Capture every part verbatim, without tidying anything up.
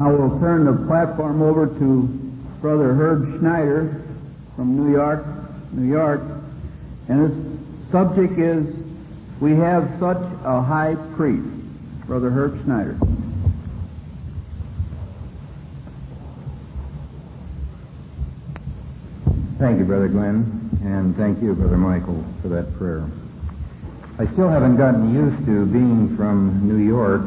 I will turn the platform over to Brother Herb Schneider from New York, New York, and his subject is, "We Have Such a High Priest." Brother Herb Schneider. Thank you, Brother Glenn, and thank you, Brother Michael, for that prayer. I still haven't gotten used to being from New York.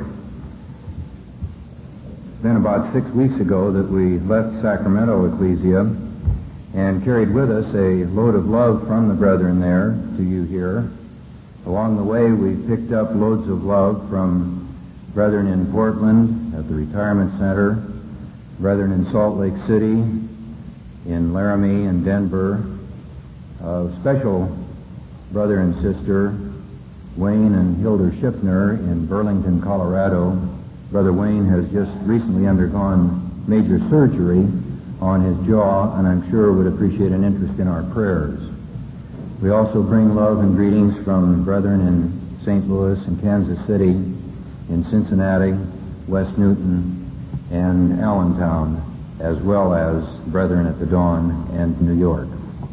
It's been about six weeks ago that we left Sacramento Ecclesia and carried with us a load of love from the brethren there to you here. Along the way, we picked up loads of love from brethren in Portland at the retirement center, brethren in Salt Lake City, in Laramie and Denver, a special brother and sister, Wayne and Hilda Schiffner in Burlington, Colorado. Brother Wayne has just recently undergone major surgery on his jaw, and I'm sure would appreciate an interest in our prayers. We also bring love and greetings from brethren in Saint Louis and Kansas City, in Cincinnati, West Newton, and Allentown, as well as brethren at the Dawn and New York.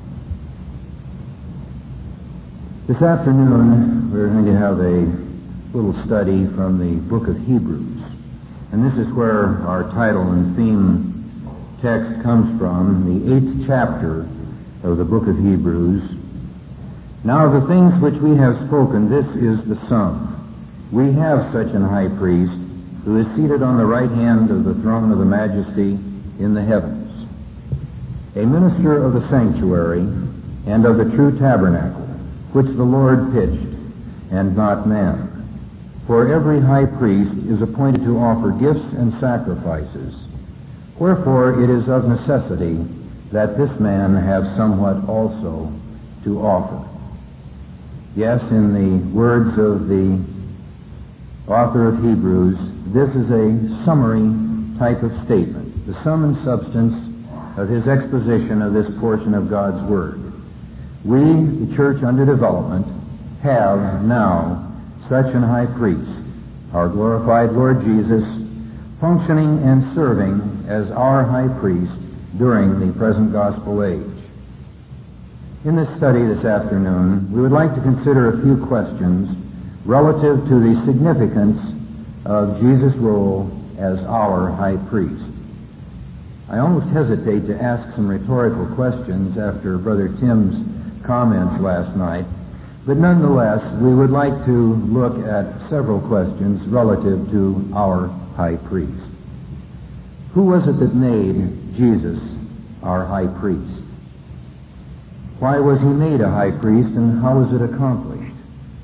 This afternoon, we're going to have a little study from the book of Hebrews. And this is where our title and theme text comes from, the eighth chapter of the book of Hebrews. Now of the things which we have spoken, this is the sum. We have such an high priest who is seated on the right hand of the throne of the majesty in the heavens, a minister of the sanctuary and of the true tabernacle, which the Lord pitched, and not man. For every high priest is appointed to offer gifts and sacrifices. Wherefore it is of necessity that this man have somewhat also to offer. Yes, in the words of the author of Hebrews, this is a summary type of statement, the sum and substance of his exposition of this portion of God's Word. We, the church under development, have now such an high priest, our glorified Lord Jesus, functioning and serving as our high priest during the present gospel age. In this study this afternoon, we would like to consider a few questions relative to the significance of Jesus' role as our high priest. I almost hesitate to ask some rhetorical questions after Brother Tim's comments last night, but nonetheless, we would like to look at several questions relative to our high priest. Who was it that made Jesus our high priest? Why was he made a high priest, and how was it accomplished?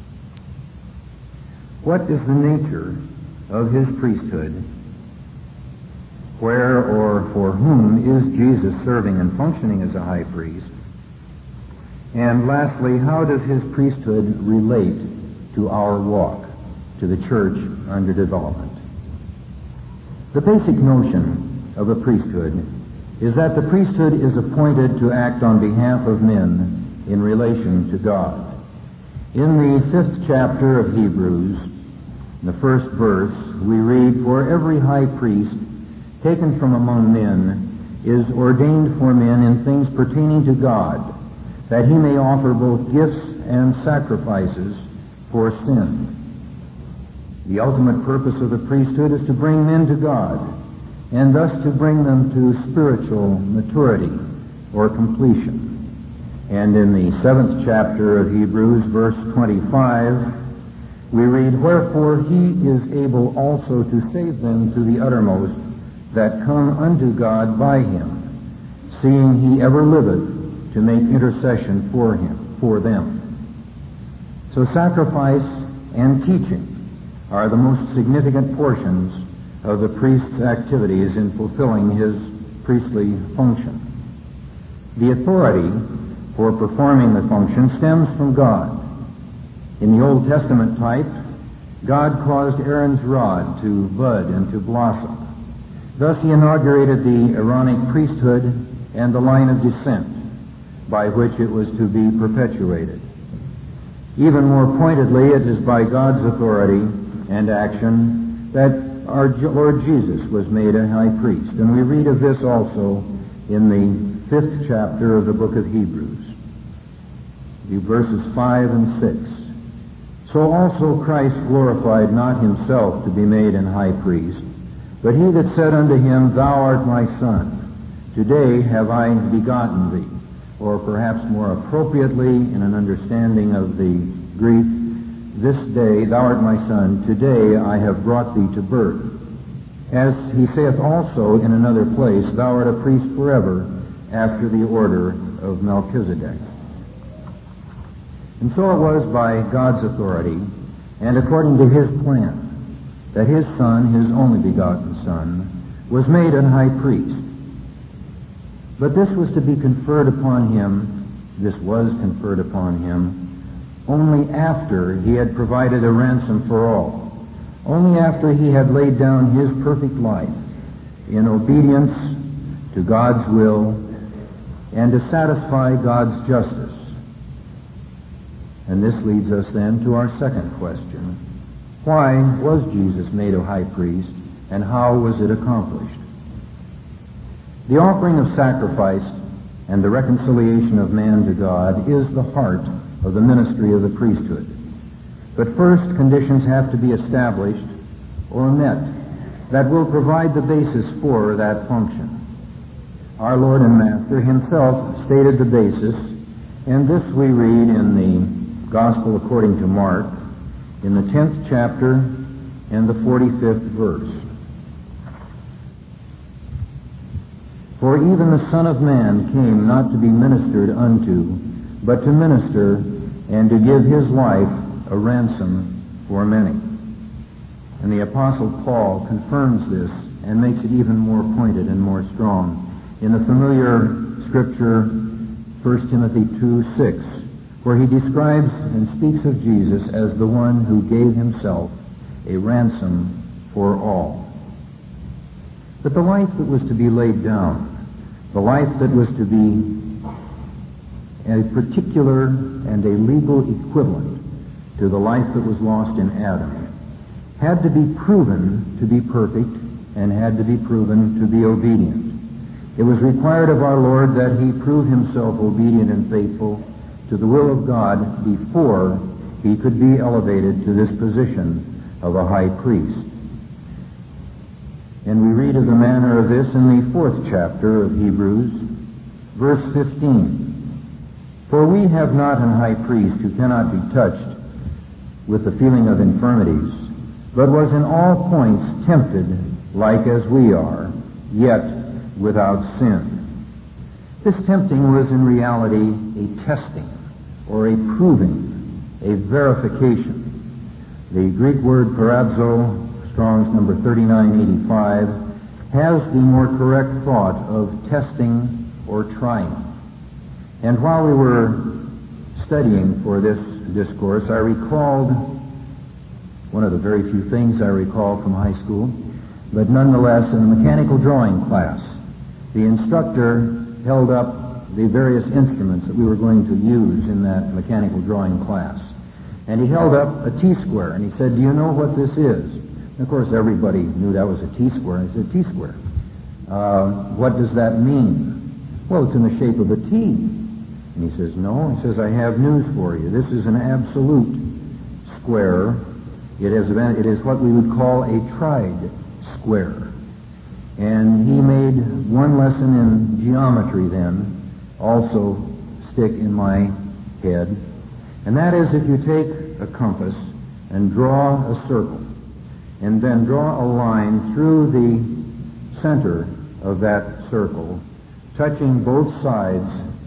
What is the nature of his priesthood? Where or for whom is Jesus serving and functioning as a high priest? And lastly, how does his priesthood relate to our walk, to the church under development? The basic notion of a priesthood is that the priesthood is appointed to act on behalf of men in relation to God. In the fifth chapter of Hebrews, in the first verse, we read, "For every high priest taken from among men is ordained for men in things pertaining to God, that he may offer both gifts and sacrifices for sin." The ultimate purpose of the priesthood is to bring men to God, and thus to bring them to spiritual maturity or completion. And in the seventh chapter of Hebrews, verse twenty-five, we read, "Wherefore he is able also to save them to the uttermost that come unto God by him, seeing he ever liveth to make intercession for him, for them." So sacrifice and teaching are the most significant portions of the priest's activities in fulfilling his priestly function. The authority for performing the function stems from God. In the Old Testament type, God caused Aaron's rod to bud and to blossom. Thus he inaugurated the Aaronic priesthood and the line of descent by which it was to be perpetuated. Even more pointedly, it is by God's authority and action that our Lord Jesus was made a high priest. And we read of this also in the fifth chapter of the book of Hebrews, verses five and six. So also Christ glorified not himself to be made an high priest, but he that said unto him, Thou art my Son, today have I begotten thee. Or perhaps more appropriately, in an understanding of the Greek, this day, Thou art my Son, today I have brought thee to birth. As he saith also in another place, Thou art a priest forever, after the order of Melchizedek. And so it was by God's authority, and according to his plan, that his Son, his only begotten Son, was made a high priest. But this was to be conferred upon him, this was conferred upon him, only after he had provided a ransom for all, only after he had laid down his perfect life in obedience to God's will and to satisfy God's justice. And this leads us then to our second question. Why was Jesus made a high priest, and how was it accomplished? The offering of sacrifice and the reconciliation of man to God is the heart of the ministry of the priesthood. But first, conditions have to be established or met that will provide the basis for that function. Our Lord and Master himself stated the basis, and this we read in the Gospel according to Mark, in the tenth chapter and the forty-fifth verse. For even the Son of Man came not to be ministered unto, but to minister and to give his life a ransom for many. And the Apostle Paul confirms this and makes it even more pointed and more strong in the familiar scripture, First Timothy two six, where he describes and speaks of Jesus as the one who gave himself a ransom for all. But the life that was to be laid down, the life that was to be a particular and a legal equivalent to the life that was lost in Adam, had to be proven to be perfect and had to be proven to be obedient. It was required of our Lord that he prove himself obedient and faithful to the will of God before he could be elevated to this position of a high priest. And we read of the manner of this in the fourth chapter of Hebrews, verse fifteen. For we have not an high priest who cannot be touched with the feeling of infirmities, but was in all points tempted like as we are, yet without sin. This tempting was in reality a testing, or a proving, a verification. The Greek word parazzo, Strong's number thirty-nine eighty-five, has the more correct thought of testing or trying. And while we were studying for this discourse, I recalled one of the very few things I recall from high school, but nonetheless in the mechanical drawing class, the instructor held up the various instruments that we were going to use in that mechanical drawing class. And he held up a T-square, and he said, do you know what this is? And of course, everybody knew that was a T-square, and he said, T-square. Uh, what does that mean? Well, it's in the shape of a T. And he says, no. He says, I have news for you. This is an absolute square. It is, it is what we would call a tried square. And he made one lesson in geometry then also stick in my head. And that is, if you take a compass and draw a circle, and then draw a line through the center of that circle, touching both sides,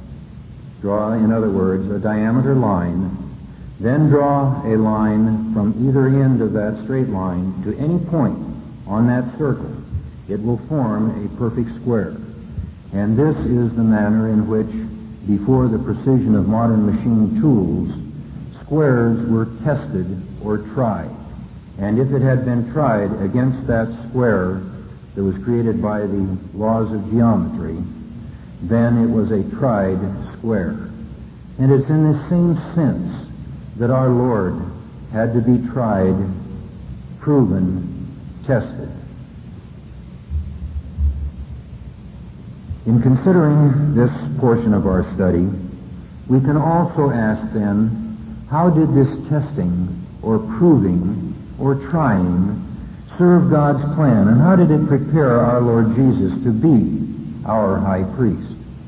draw, in other words, a diameter line, then draw a line from either end of that straight line to any point on that circle, it will form a perfect square. And this is the manner in which, before the precision of modern machine tools, squares were tested or tried. And if it had been tried against that square that was created by the laws of geometry, then it was a tried square. And it's in the same sense that our Lord had to be tried, proven, tested. In considering this portion of our study, we can also ask then, how did this testing or proving or trying serve God's plan, and how did it prepare our Lord Jesus to be our high priest?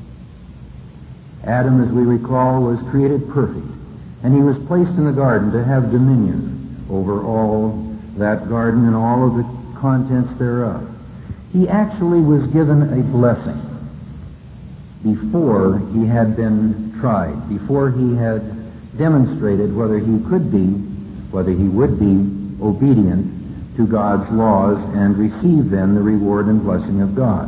Adam, as we recall, was created perfect, and he was placed in the garden to have dominion over all that garden and all of the contents thereof. He actually was given a blessing before he had been tried, before he had demonstrated whether he could be, whether he would be obedient to God's laws and receive then the reward and blessing of God.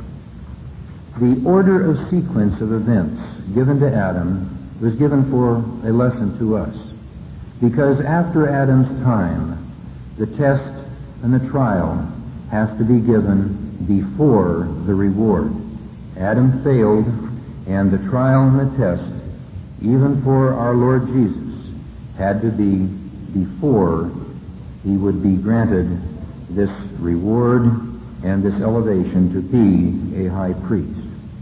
The order of sequence of events given to Adam was given for a lesson to us, because after Adam's time, the test and the trial has to be given before the reward. Adam failed, and the trial and the test, even for our Lord Jesus, had to be before he would be granted this reward and this elevation to be a high priest.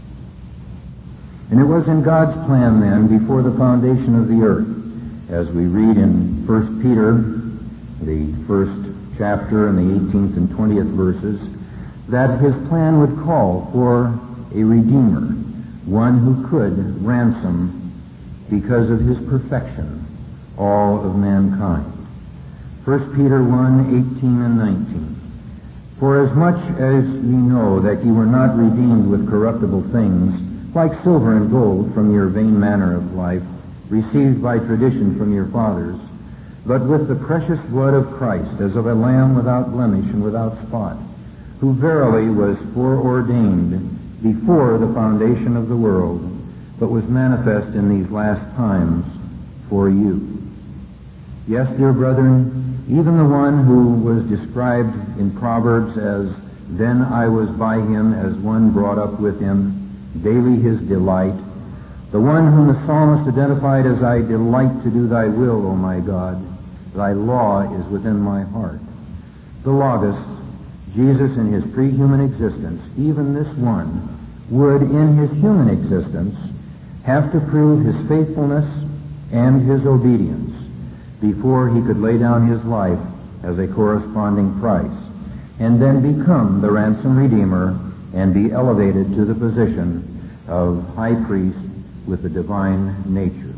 And it was in God's plan then, before the foundation of the earth, as we read in First Peter, the first chapter and the eighteenth and twentieth verses, that his plan would call for a Redeemer, one who could ransom, because of his perfection, all of mankind. First Peter one, eighteen and nineteen. For as much as ye know that ye were not redeemed with corruptible things, like silver and gold from your vain manner of life, received by tradition from your fathers, but with the precious blood of Christ, as of a lamb without blemish and without spot, who verily was foreordained before the foundation of the world, but was manifest in these last times for you. Yes, dear brethren, even the one who was described in Proverbs as, then I was by him as one brought up with him, daily his delight, the one whom the psalmist identified as, I delight to do thy will, O my God, thy law is within my heart. The Logos, Jesus in his pre-human existence, even this one, would in his human existence have to prove his faithfulness and his obedience before he could lay down his life as a corresponding price, and then become the ransom redeemer and be elevated to the position of high priest with the divine nature.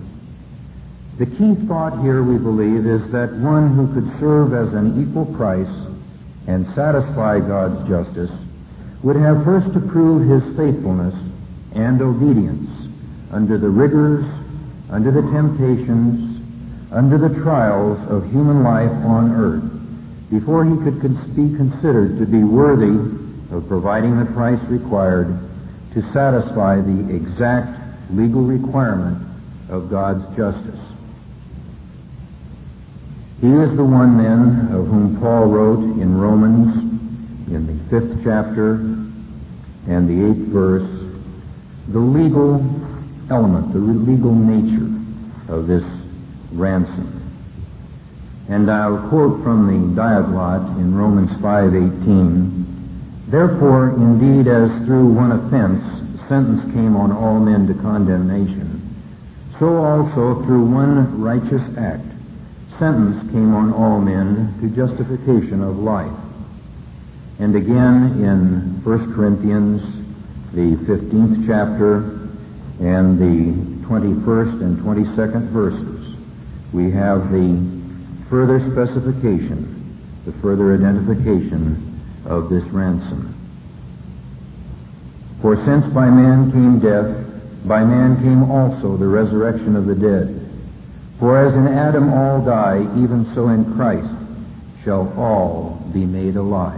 The key thought here, we believe, is that one who could serve as an equal price and satisfy God's justice would have first to prove his faithfulness and obedience under the rigors, under the temptations, under the trials of human life on earth, before he could be considered to be worthy of providing the price required to satisfy the exact legal requirement of God's justice. He is the one then of whom Paul wrote in Romans in the fifth chapter and the eighth verse, the legal element, the legal nature of this ransom. And I'll quote from the Diaglott in Romans five eighteen, therefore, indeed, as through one offense sentence came on all men to condemnation, so also through one righteous act sentence came on all men to justification of life. And again in First Corinthians, the fifteenth chapter and the twenty-first and twenty-second verses, we have the further specification, the further identification of this ransom. For since by man came death, by man came also the resurrection of the dead. For as in Adam all die, even so in Christ shall all be made alive.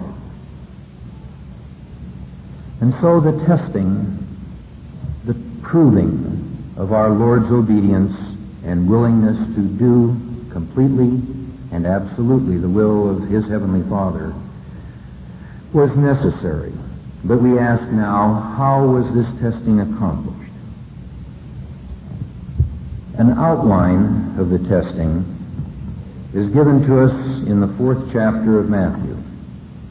And so the testing, the proving of our Lord's obedience and willingness to do completely and absolutely the will of his Heavenly Father was necessary. But we ask now, how was this testing accomplished? An outline of the testing is given to us in the fourth chapter of Matthew.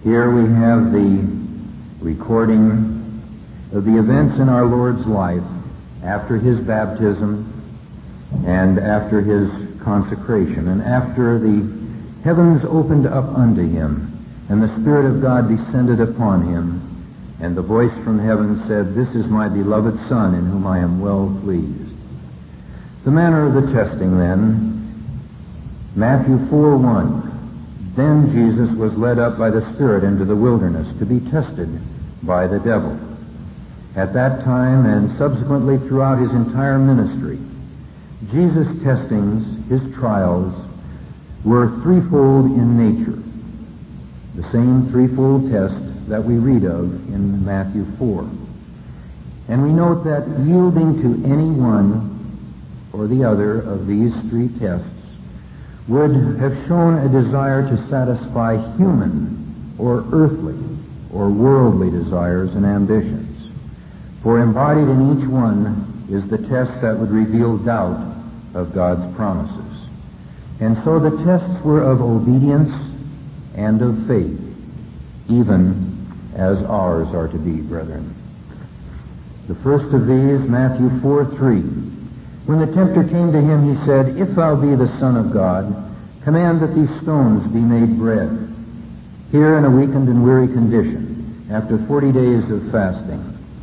Here we have the recording of the events in our Lord's life after his baptism and after his consecration, and after the heavens opened up unto him, and the Spirit of God descended upon him, and the voice from heaven said, "This is my beloved Son, in whom I am well pleased." The manner of the testing, then, Matthew four one. Then Jesus was led up by the Spirit into the wilderness to be tested by the devil. At that time, and subsequently throughout his entire ministry, Jesus' testings, his trials, were threefold in nature. The same threefold test that we read of in Matthew four. And we note that yielding to any one or the other of these three tests would have shown a desire to satisfy human or earthly or worldly desires and ambitions. For embodied in each one is the test that would reveal doubt of God's promises. And so the tests were of obedience and of faith, even as ours are to be, brethren. The first of these, Matthew four three. When the tempter came to him, he said, "If thou be the Son of God, command that these stones be made bread." Here in a weakened and weary condition, after forty days of fasting,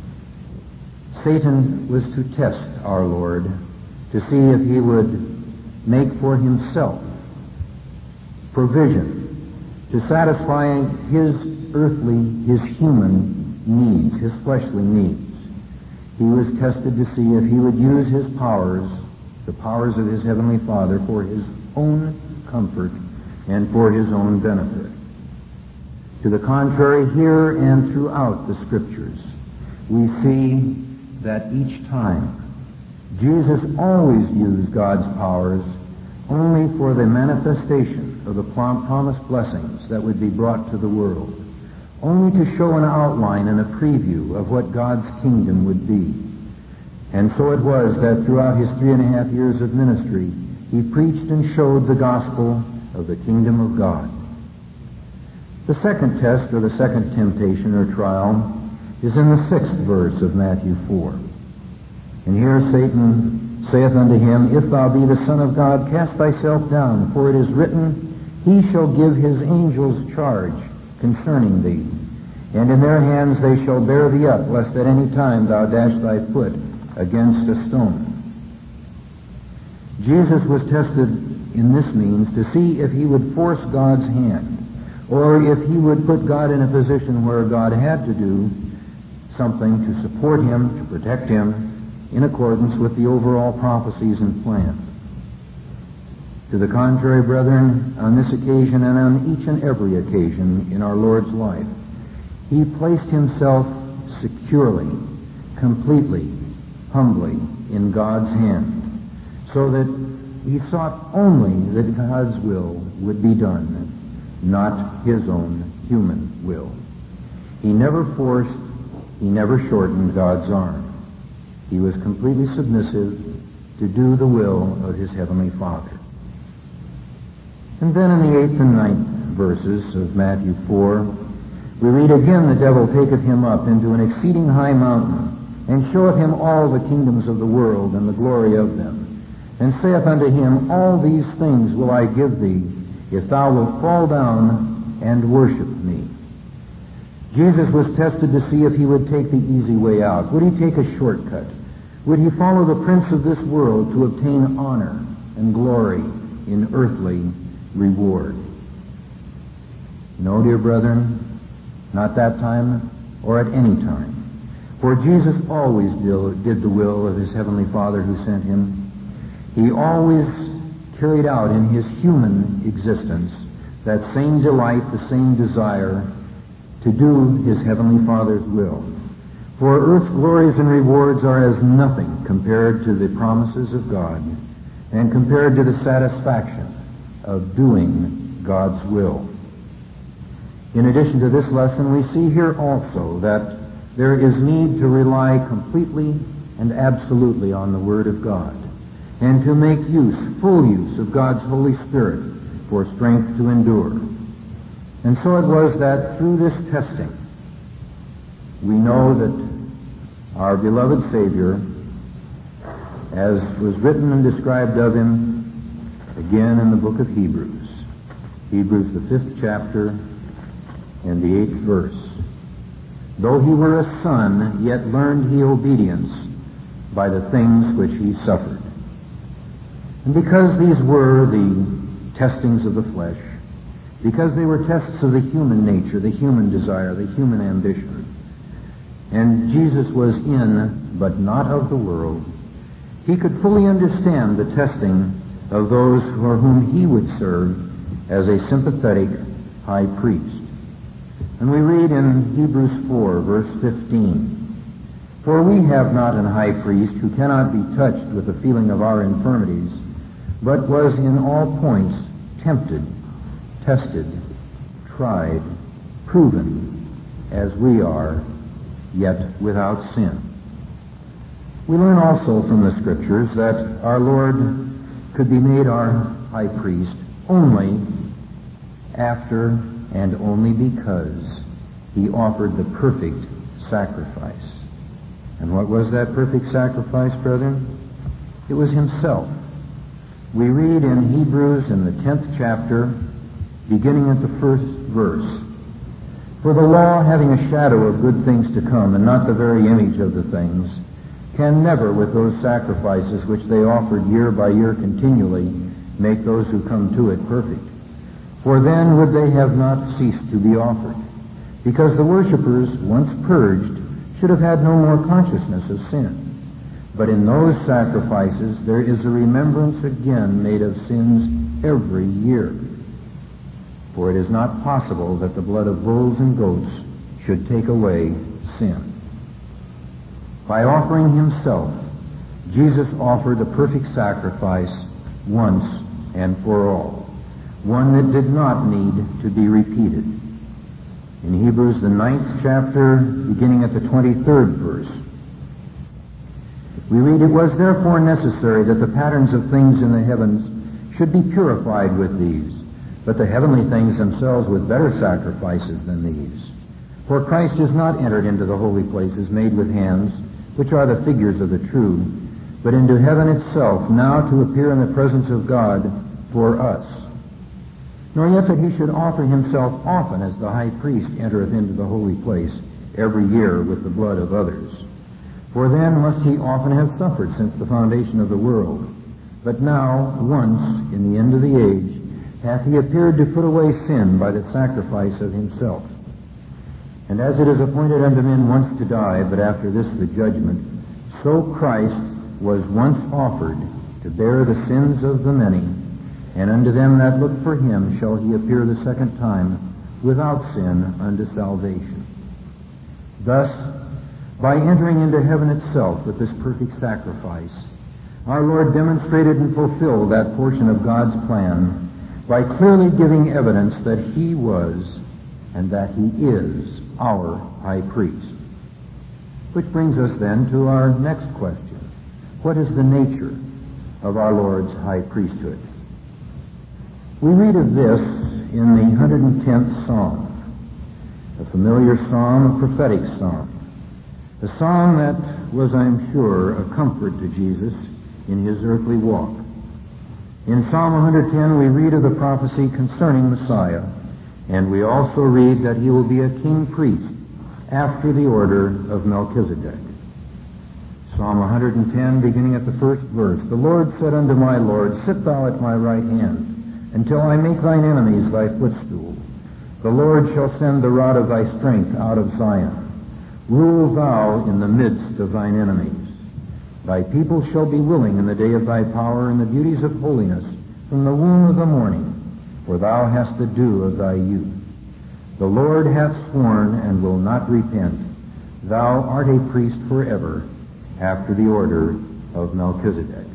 Satan was to test our Lord to see if he would make for himself provision to satisfy his earthly, his human needs, his fleshly needs. He was tested to see if he would use his powers, the powers of his heavenly Father, for his own comfort and for his own benefit. To the contrary, here and throughout the Scriptures, we see that each time Jesus always used God's powers only for the manifestation of the promised blessings that would be brought to the world, only to show an outline and a preview of what God's kingdom would be. And so it was that throughout his three and a half years of ministry, he preached and showed the gospel of the kingdom of God. The second test, or the second temptation or trial, is in the sixth verse of Matthew four. And here Satan saith unto him, "If thou be the Son of God, cast thyself down, for it is written, He shall give his angels charge concerning thee, and in their hands they shall bear thee up, lest at any time thou dash thy foot against a stone." Jesus was tested in this means to see if he would force God's hand, or if he would put God in a position where God had to do something to support him, to protect him, in accordance with the overall prophecies and plan. To the contrary, brethren, on this occasion and on each and every occasion in our Lord's life, he placed himself securely, completely, humbly in God's hand, so that he sought only that God's will would be done, not his own human will. He never forced, he never shortened God's arm. He was completely submissive to do the will of his heavenly Father. And then in the eighth and ninth verses of Matthew four, we read, "Again the devil taketh him up into an exceeding high mountain, and showeth him all the kingdoms of the world and the glory of them, and saith unto him, All these things will I give thee, if thou wilt fall down and worship me." Jesus was tested to see if he would take the easy way out. Would he take a shortcut? Would he follow the prince of this world to obtain honor and glory in earthly reward? No, dear brethren, not that time or at any time. For Jesus always did the will of his heavenly Father who sent him. He always carried out in his human existence that same delight, the same desire to do his heavenly Father's will. For earth's glories and rewards are as nothing compared to the promises of God and compared to the satisfaction of doing God's will. In addition to this lesson, we see here also that there is need to rely completely and absolutely on the Word of God, and to make use, full use, of God's Holy Spirit for strength to endure. And so it was that through this testing, we know that our beloved Savior, as was written and described of him again in the book of Hebrews, Hebrews the fifth chapter and the eighth verse, though he were a son, yet learned he obedience by the things which he suffered. And because these were the testings of the flesh, because they were tests of the human nature, the human desire, the human ambition, and Jesus was in, but not of the world, he could fully understand the testing of those for whom he would serve as a sympathetic high priest. And we read in Hebrews four, verse fifteen, "For we have not an high priest who cannot be touched with the feeling of our infirmities, but was in all points tempted, tested, tried, proven, as we are, yet without sin." We learn also from the Scriptures that our Lord could be made our high priest only after and only because he offered the perfect sacrifice. And what was that perfect sacrifice, brethren? It was himself. We read in Hebrews in the tenth chapter, beginning at the first verse, "For the law, having a shadow of good things to come, and not the very image of the things, can never, with those sacrifices which they offered year by year continually, make those who come to it perfect. For then would they have not ceased to be offered, because the worshippers, once purged, should have had no more consciousness of sin. But in those sacrifices there is a remembrance again made of sins every year. For it is not possible that the blood of bulls and goats should take away sin." By offering himself, Jesus offered a perfect sacrifice once and for all, one that did not need to be repeated. In Hebrews, the ninth chapter, beginning at the twenty-third verse, we read, "It was therefore necessary that the patterns of things in the heavens should be purified with these, but the heavenly things themselves with better sacrifices than these. For Christ is not entered into the holy places made with hands, which are the figures of the true, but into heaven itself, now to appear in the presence of God for us. Nor yet that he should offer himself often, as the high priest entereth into the holy place every year with the blood of others. For then must he often have suffered since the foundation of the world. But now, once, in the end of the age, hath he appeared to put away sin by the sacrifice of himself. And as it is appointed unto men once to die, but after this the judgment, so Christ was once offered to bear the sins of the many, and unto them that look for him shall he appear the second time without sin unto salvation. Thus, by entering into heaven itself with this perfect sacrifice, our Lord demonstrated and fulfilled that portion of God's plan by clearly giving evidence that he was and that he is our high priest. Which brings us then to our next question. What is the nature of our Lord's high priesthood? We read of this in the one hundred tenth Psalm, a familiar psalm, a prophetic psalm, a psalm that was, I'm sure, a comfort to Jesus in his earthly walk. In Psalm one hundred ten, we read of the prophecy concerning Messiah, and we also read that he will be a king priest after the order of Melchizedek. Psalm one hundred ten, beginning at the first verse, "The Lord said unto my Lord, Sit thou at my right hand, until I make thine enemies thy footstool. The Lord shall send the rod of thy strength out of Zion. Rule thou in the midst of thine enemies. Thy people shall be willing in the day of thy power, and the beauties of holiness from the womb of the morning, for thou hast the dew of thy youth. The Lord hath sworn and will not repent. Thou art a priest forever, after the order of Melchizedek."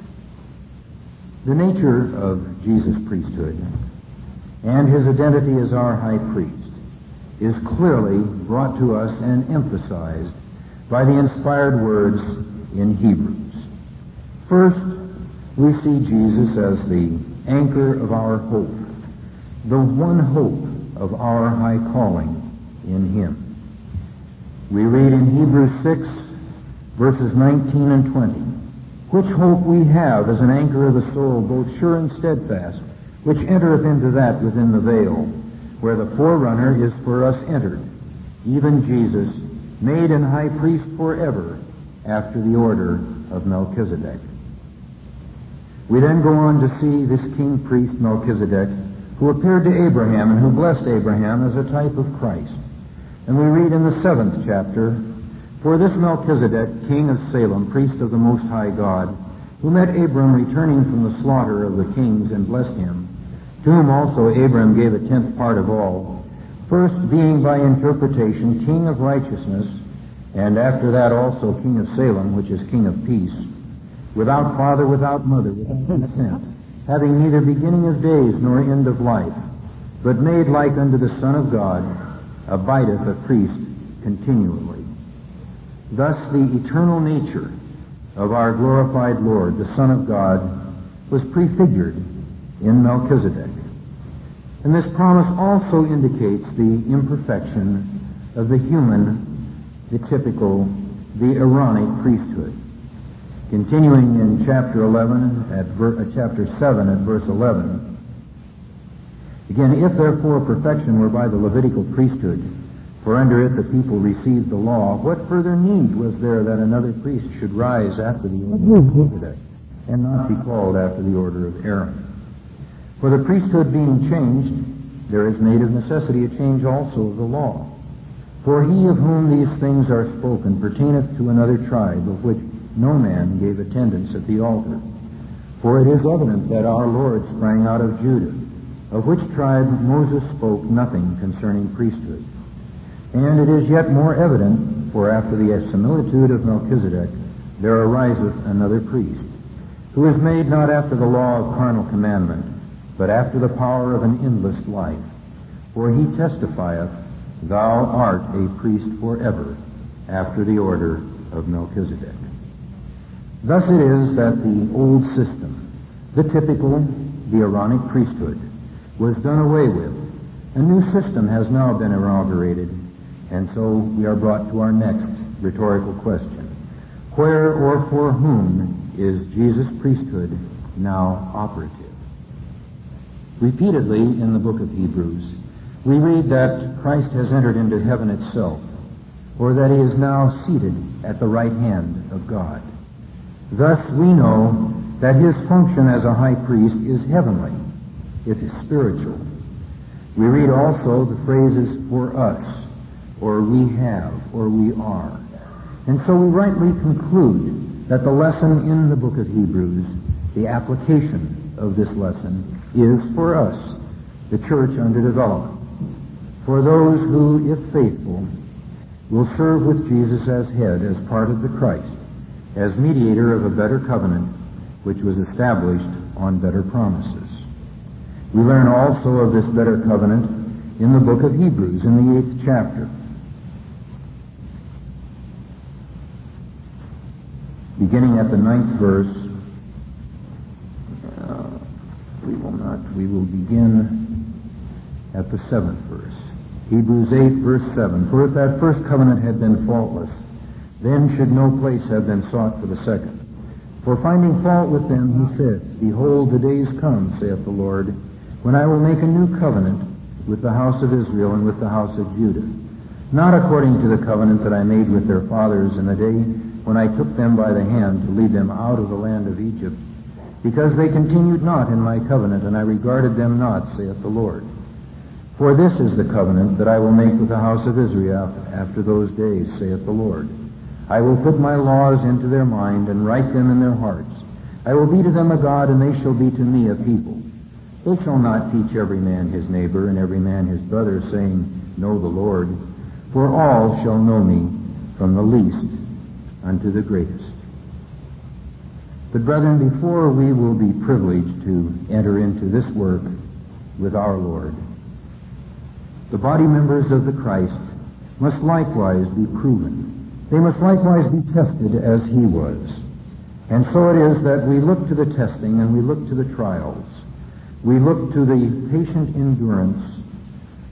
The nature of Jesus' priesthood and his identity as our high priest is clearly brought to us and emphasized by the inspired words in Hebrews. First, we see Jesus as the anchor of our hope, the one hope of our high calling in Him. We read in Hebrews six, verses nineteen and twenty, which hope we have as an anchor of the soul, both sure and steadfast, which entereth into that within the veil, where the forerunner is for us entered, even Jesus, made an high priest forever, after the order of Melchizedek. We then go on to see this king priest Melchizedek, who appeared to Abraham and who blessed Abraham as a type of Christ. And we read in the seventh chapter, for this Melchizedek, king of Salem, priest of the Most High God, who met Abram returning from the slaughter of the kings and blessed him, to whom also Abram gave a tenth part of all, first being by interpretation king of righteousness, and after that also king of Salem, which is king of peace, without father, without mother, without descent, having neither beginning of days nor end of life, but made like unto the Son of God, abideth a priest continually. Thus the eternal nature of our glorified Lord, the Son of God, was prefigured in Melchizedek. And this promise also indicates the imperfection of the human, the typical, the Aaronic priesthood. Continuing in chapter eleven, at ver- uh, chapter seven, at verse eleven. Again, if therefore perfection were by the Levitical priesthood, for under it the people received the law, what further need was there that another priest should rise after the order of Melchizedek, and not be called after the order of Aaron? For the priesthood being changed, there is made of necessity a change also of the law. For he of whom these things are spoken pertaineth to another tribe, of which no man gave attendance at the altar. For it is evident that our Lord sprang out of Judah, of which tribe Moses spoke nothing concerning priesthood. And it is yet more evident, for after the similitude of Melchizedek there ariseth another priest, who is made not after the law of carnal commandment, but after the power of an endless life. For he testifieth, Thou art a priest forever, after the order of Melchizedek. Thus it is that the old system, the typical, the Aaronic priesthood, was done away with. A new system has now been inaugurated, and so we are brought to our next rhetorical question. Where or for whom is Jesus' priesthood now operative? Repeatedly in the book of Hebrews, we read that Christ has entered into heaven itself, or that he is now seated at the right hand of God. Thus we know that his function as a high priest is heavenly. It is spiritual. We read also the phrases for us, or we have, or we are. And so we rightly conclude that the lesson in the book of Hebrews, the application of this lesson, is for us, the church under development. For those who, if faithful, will serve with Jesus as head, as part of the Christ, as mediator of a better covenant, which was established on better promises. We learn also of this better covenant in the book of Hebrews, in the eighth chapter. Beginning at the ninth verse, uh, we will not, we will begin at the seventh verse. Hebrews eight, verse seven. For if that first covenant had been faultless, then should no place have been sought for the second. For finding fault with them, he said, Behold, the days come, saith the Lord, when I will make a new covenant with the house of Israel and with the house of Judah, not according to the covenant that I made with their fathers in the day when I took them by the hand to lead them out of the land of Egypt, because they continued not in my covenant, and I regarded them not, saith the Lord. For this is the covenant that I will make with the house of Israel after those days, saith the Lord. I will put my laws into their mind and write them in their hearts. I will be to them a God, and they shall be to me a people. They shall not teach every man his neighbor and every man his brother, saying, Know the Lord, for all shall know me, from the least unto the greatest. But brethren, before we will be privileged to enter into this work with our Lord, the body members of the Christ must likewise be proven. They must likewise be tested as he was. And so it is that we look to the testing and we look to the trials. We look to the patient endurance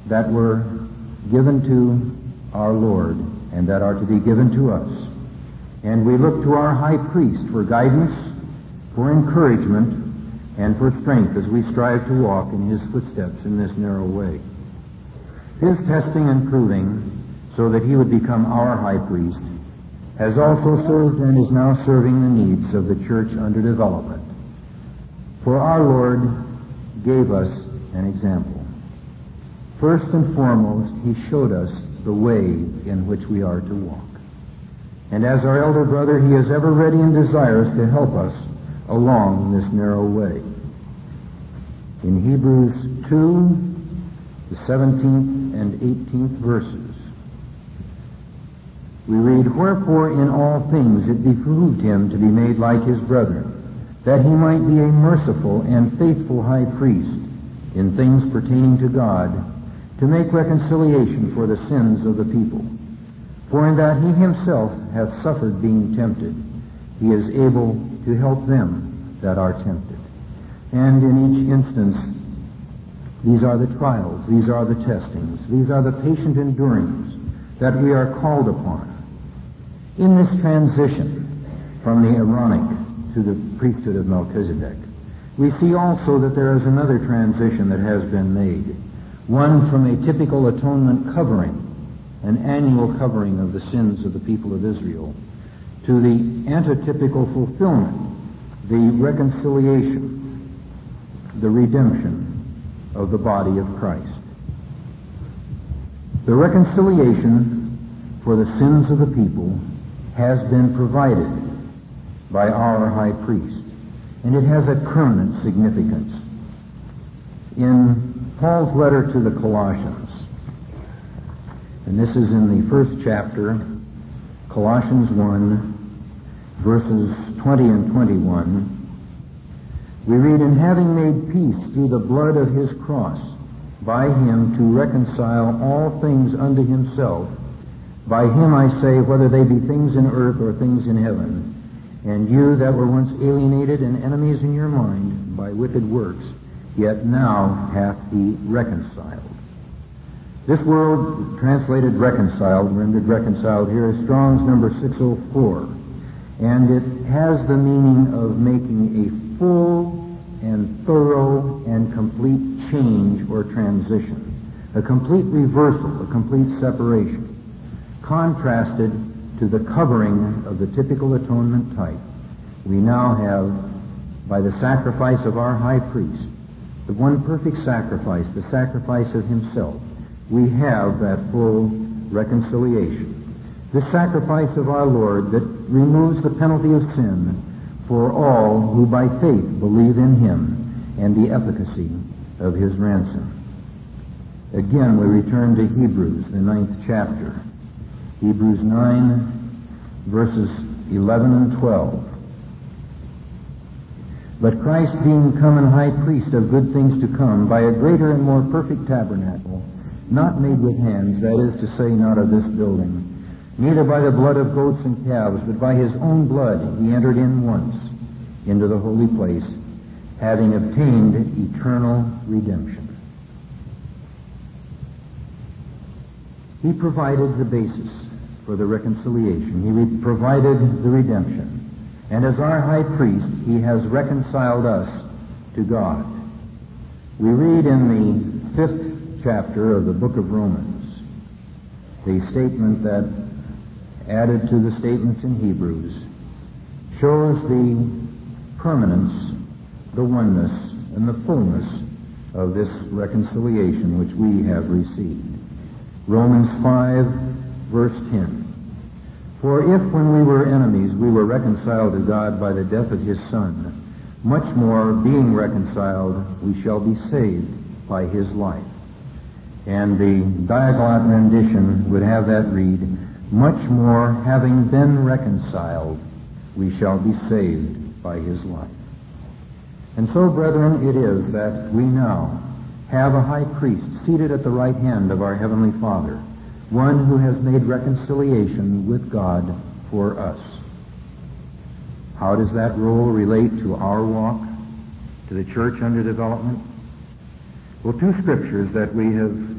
that were given to our Lord and that are to be given to us. And we look to our high priest for guidance, for encouragement, and for strength as we strive to walk in his footsteps in this narrow way. His testing and proving so that he would become our high priest has also served and is now serving the needs of the church under development. For our Lord gave us an example. First and foremost, he showed us the way in which we are to walk. And as our elder brother, he is ever ready and desirous to help us along this narrow way. In Hebrews two, the seventeenth and eighteenth verses, we read, "Wherefore in all things it behooved him to be made like his brethren, that he might be a merciful and faithful high priest in things pertaining to God, to make reconciliation for the sins of the people. For in that he himself hath suffered being tempted, he is able to help them that are tempted." And in each instance, these are the trials, these are the testings, these are the patient endurings that we are called upon. In this transition from the Aaronic to the priesthood of Melchizedek, we see also that there is another transition that has been made, one from a typical atonement covering, an annual covering of the sins of the people of Israel, to the antitypical fulfillment, the reconciliation, the redemption of the body of Christ. The reconciliation for the sins of the people has been provided by our high priest, and it has a permanent significance. In Paul's letter to the Colossians, and this is in the first chapter, Colossians one, verses twenty and twenty-one, we read, "And having made peace through the blood of his cross, by him to reconcile all things unto himself, by him I say, whether they be things in earth or things in heaven, and you that were once alienated and enemies in your mind by wicked works, yet now hath he reconciled." This word translated reconciled, rendered reconciled here, is Strong's number six oh four, and it has the meaning of making a full and thorough and complete change or transition, a complete reversal, a complete separation, contrasted to the covering of the typical atonement type. We now have, by the sacrifice of our high priest, the one perfect sacrifice, the sacrifice of himself, we have that full reconciliation. The sacrifice of our Lord that removes the penalty of sin for all who by faith believe in him and the efficacy of his ransom. Again, we return to Hebrews, the ninth chapter. Hebrews nine, verses eleven and twelve. "But Christ being come an high priest of good things to come, by a greater and more perfect tabernacle, not made with hands, that is to say, not of this building, neither by the blood of goats and calves, but by his own blood he entered in once into the holy place, having obtained eternal redemption." He provided the basis for the reconciliation. He re- provided the redemption. And as our high priest, he has reconciled us to God. We read in the fifth chapter of the book of Romans the statement that, added to the statements in Hebrews, shows the permanence, the oneness, and the fullness of this reconciliation which we have received. Romans five, verse ten. "For if when we were enemies we were reconciled to God by the death of his Son, much more, being reconciled, we shall be saved by his life." And the Diaglott rendition would have that read, "Much more, having been reconciled, we shall be saved by his life." And so, brethren, it is that we now have a high priest seated at the right hand of our Heavenly Father, one who has made reconciliation with God for us. How does that role relate to our walk, to the church under development? Well, two scriptures that we have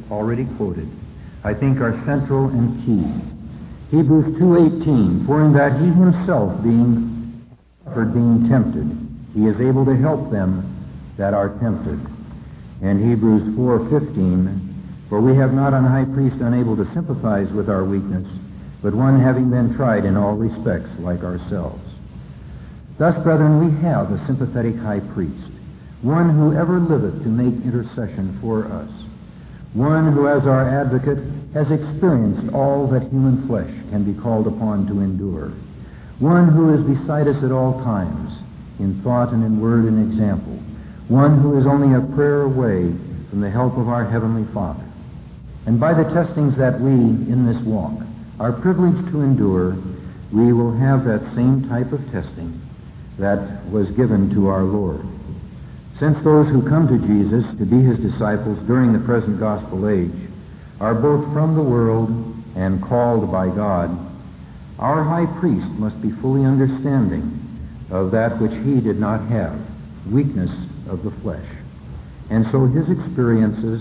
already quoted, I think are central and key. Hebrews two eighteen, for in that he himself being suffered being tempted, he is able to help them that are tempted. And Hebrews four fifteen, for we have not an high priest unable to sympathize with our weakness, but one having been tried in all respects like ourselves. Thus, brethren, we have a sympathetic high priest, one who ever liveth to make intercession for us, one who as our advocate has experienced all that human flesh can be called upon to endure, one who is beside us at all times, in thought and in word and example, one who is only a prayer away from the help of our Heavenly Father. And by the testings that we, in this walk, are privileged to endure, we will have that same type of testing that was given to our Lord. Since those who come to Jesus to be his disciples during the present gospel age are both from the world and called by God, our high priest must be fully understanding of that which he did not have, weakness of the flesh. And so his experiences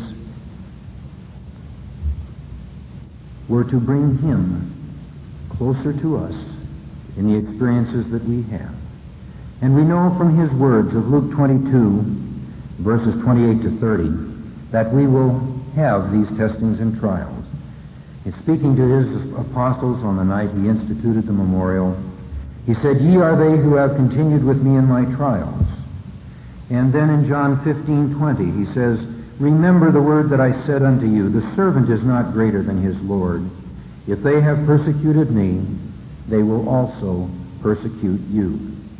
were to bring him closer to us in the experiences that we have. And we know from his words of Luke twenty-two, verses twenty-eight to thirty, that we will have these testings and trials. In speaking to his apostles on the night he instituted the memorial, he said, "Ye are they who have continued with me in my trials." And then in John fifteen twenty, he says, "Remember the word that I said unto you, the servant is not greater than his Lord. If they have persecuted me, they will also persecute you."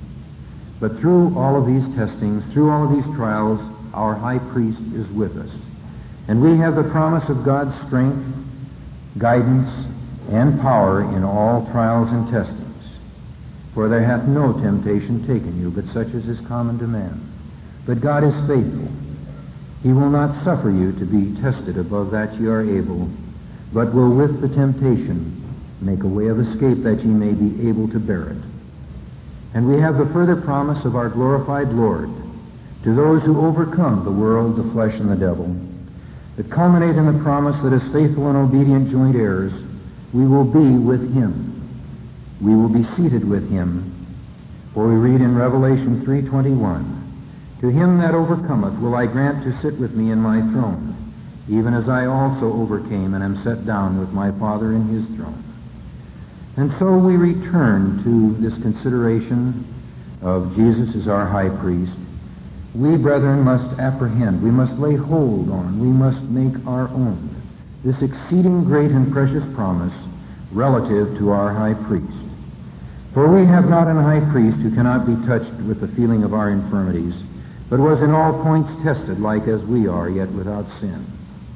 But through all of these testings, through all of these trials, our high priest is with us. And we have the promise of God's strength, guidance, and power in all trials and testings. For there hath no temptation taken you, but such as is common to man. But God is faithful. He will not suffer you to be tested above that ye are able, but will with the temptation make a way of escape that ye may be able to bear it. And we have the further promise of our glorified Lord to those who overcome the world, the flesh, and the devil, that culminate in the promise that as faithful and obedient joint heirs, we will be with him. We will be seated with him. For we read in Revelation three twenty-one, "To him that overcometh will I grant to sit with me in my throne, even as I also overcame and am set down with my Father in his throne." And so we return to this consideration of Jesus as our high priest. We, brethren, must apprehend, we must lay hold on, we must make our own this exceeding great and precious promise relative to our high priest. For we have not an high priest who cannot be touched with the feeling of our infirmities, but was in all points tested like as we are, yet without sin.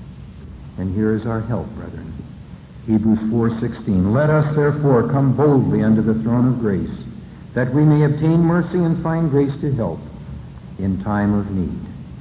And here is our help, brethren. Hebrews four sixteen, "Let us therefore come boldly unto the throne of grace, that we may obtain mercy and find grace to help in time of need."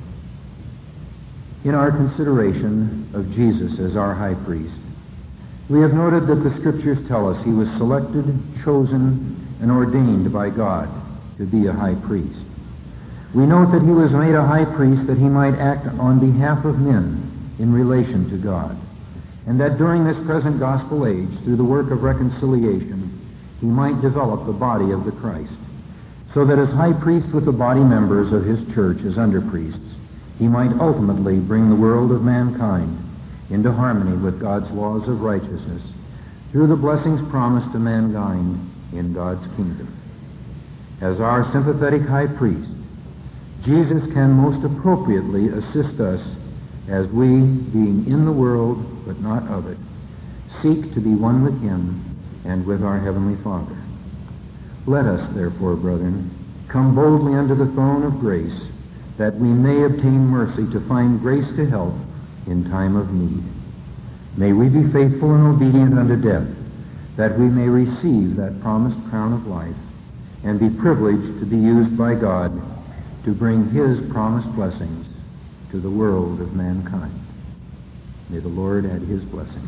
In our consideration of Jesus as our high priest, we have noted that the Scriptures tell us he was selected, chosen, and ordained by God to be a high priest. We note that he was made a high priest that he might act on behalf of men in relation to God, and that during this present gospel age, through the work of reconciliation, he might develop the body of the Christ, so that as high priest with the body members of his church as under priests, he might ultimately bring the world of mankind into harmony with God's laws of righteousness through the blessings promised to mankind in God's kingdom. As our sympathetic high priest, Jesus can most appropriately assist us as we, being in the world but not of it, seek to be one with him and with our Heavenly Father. Let us, therefore, brethren, come boldly unto the throne of grace, that we may obtain mercy to find grace to help in time of need. May we be faithful and obedient unto death, that we may receive that promised crown of life, and be privileged to be used by God to bring his promised blessings to the world of mankind. May the Lord add his blessing.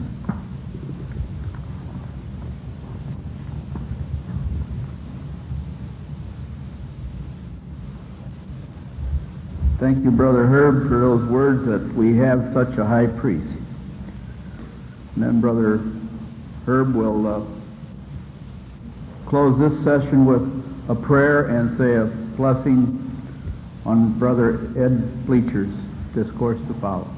Thank you, Brother Herb, for those words that we have such a high priest. And then Brother Herb will uh, close this session with a prayer and say a blessing on Brother Ed Bleacher's discourse to follow.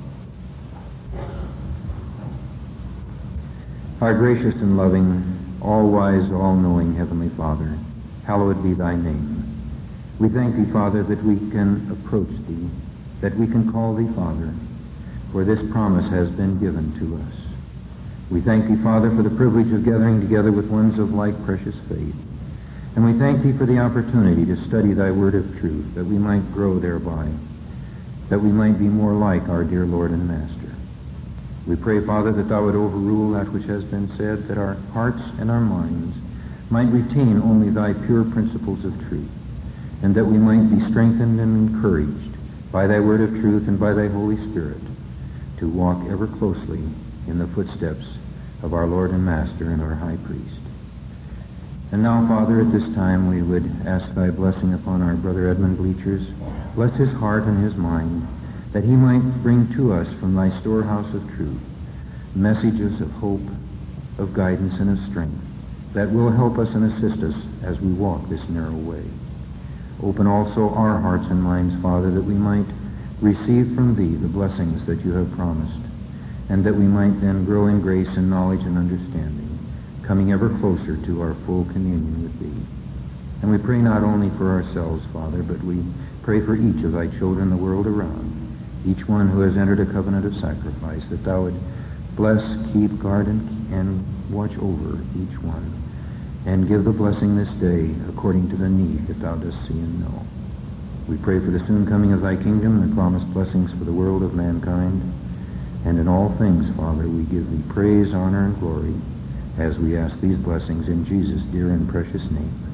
Our gracious and loving, all-wise, all-knowing Heavenly Father, hallowed be thy name. We thank thee, Father, that we can approach thee, that we can call thee Father, for this promise has been given to us. We thank thee, Father, for the privilege of gathering together with ones of like precious faith. And we thank thee for the opportunity to study thy word of truth, that we might grow thereby, that we might be more like our dear Lord and Master. We pray, Father, that thou would overrule that which has been said, that our hearts and our minds might retain only thy pure principles of truth, and that we might be strengthened and encouraged by thy word of truth and by thy Holy Spirit to walk ever closely in the footsteps of our Lord and Master and our High Priest. And now, Father, at this time we would ask thy blessing upon our brother Edmund Bleachers. Bless his heart and his mind, that he might bring to us from thy storehouse of truth messages of hope, of guidance, and of strength that will help us and assist us as we walk this narrow way. Open also our hearts and minds, Father, that we might receive from thee the blessings that you have promised, and that we might then grow in grace and knowledge and understanding, coming ever closer to our full communion with thee. And we pray not only for ourselves, Father, but we pray for each of thy children the world around, each one who has entered a covenant of sacrifice, that thou would bless, keep, guard, and, and watch over each one, and give the blessing this day according to the need that thou dost see and know. We pray for the soon coming of thy kingdom and promised blessings for the world of mankind. And in all things, Father, we give thee praise, honor, and glory as we ask these blessings in Jesus' dear and precious name.